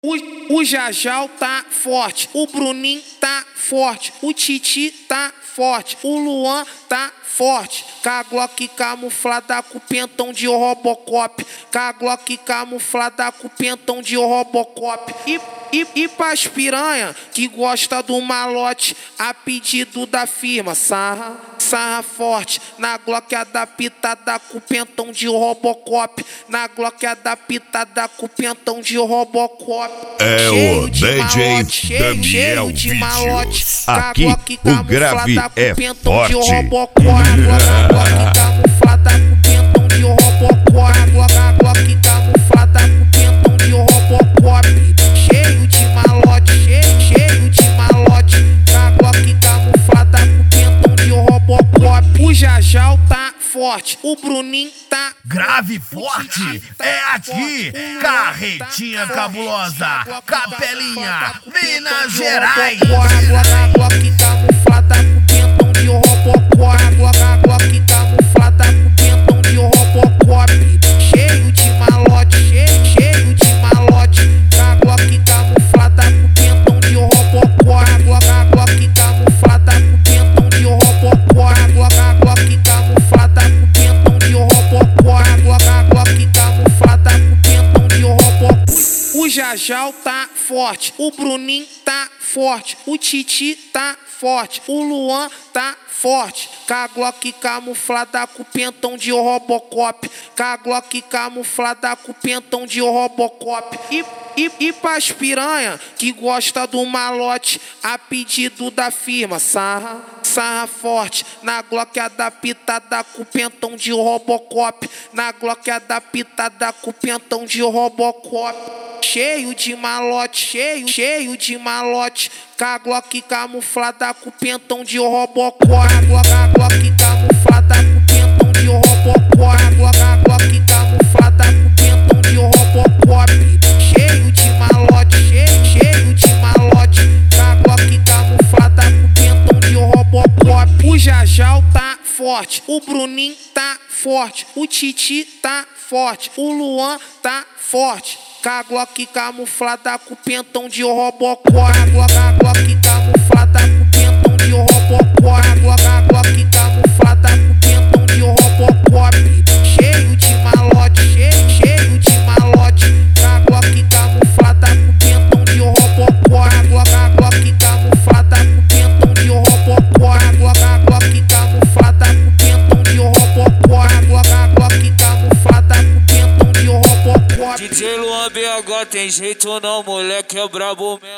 O Jajal tá forte, o Bruninho tá forte, o Titi tá forte, o Luan tá forte. Com a Glock camuflada com pentão de Robocop, com a Glock camuflada com pentão de Robocop. E pras piranha que gosta do malote, a pedido da firma, sarra forte. Na Glock adaptada com pentão de Robocop, na Glock adaptada com pentão de Robocop. É o DJ Daniel Vídeos. Aqui o grave é forte. A Glock camuflada com pentão de Robocop, a Glock camuflada com pentão de Robocop. Cheio de malote, cheio de malote. A Glock camuflada com pentão de Robocop. O Jajal tá forte, o Bruninho tá grave forte. É aqui, Carretinha Cabulosa, Capelinha, Minas Gerais. A Glock camuflada com pentão de Robocop, a Glock camuflada com pentão de Robocop. Cheio de malote, cheio de malote. A Glock camuflada com pentão de Robocop, a Glock camuflada com pentão de Robocop, a Glock camuflada com pentão de Robocop, a Glock camuflada com pentão de Robocop. O Jajal tá forte, o Bruninho tá forte, o Titi tá forte, o Luan tá forte. Com a Glock camuflada com pentão de Robocop, com a Glock camuflada com pentão de Robocop. E pras piranha que gosta do malote, a pedido da firma, sarra forte. Na Glock adaptada com pentão de Robocop, na Glock adaptada com pentão de Robocop. Cheio de malote, cheio de malote. Com a Glock camuflada com pentão de Robocop, a Glock camuflada com pentão de Robocop, a Glock camuflada com pentão de Robocop. Cheio de malote, cheio de malote. Com a Glock camuflada com pentão de Robocop. O Jajal tá forte, o Bruninho tá forte, o Titi tá forte, o Luan tá forte. Com a Glock camuflada com pentão de Robocop, a Glock camuflada com pentão de Robocop, a Glock camuflada com pentão de Robocop. Cheio de malote, cheio de malote. Com a Glock camuflada com pentão de Robocop, a Glock camuflada com pentão de Robocop, a Glock camuflada com pentão de Robocop, a Glock camuflada com pentão de Robocop. DJ Luan BH tem jeito não, moleque é brabo mesmo.